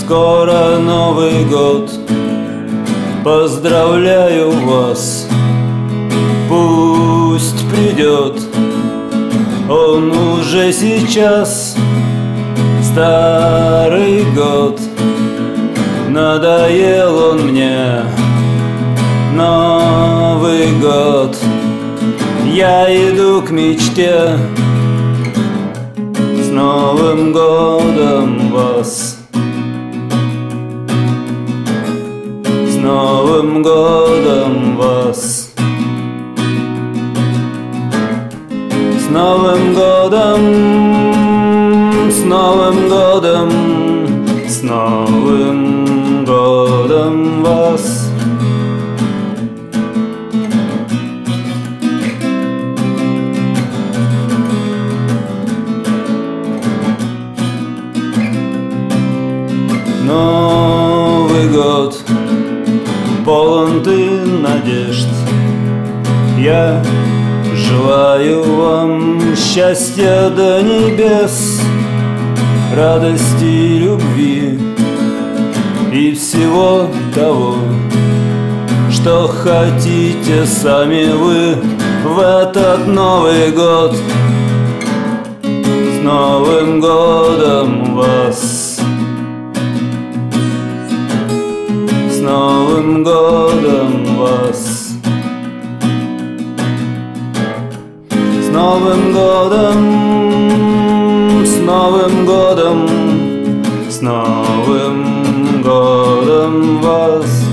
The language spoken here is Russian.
Скоро Новый год, поздравляю вас. Пусть придет он уже сейчас. Старый год, надоел он мне. Новый год, я иду к мечте. С Новым годом вас! С Новым годом вас! С Новым годом! С Новым годом! С Новым годом вас! Новый год, полон ты надежд. Я желаю вам счастья до небес, радости, любви и всего того, что хотите сами вы в этот Новый год. С Новым годом вас! С Новым годом вас! С Новым годом! С Новым годом! С Новым годом вас!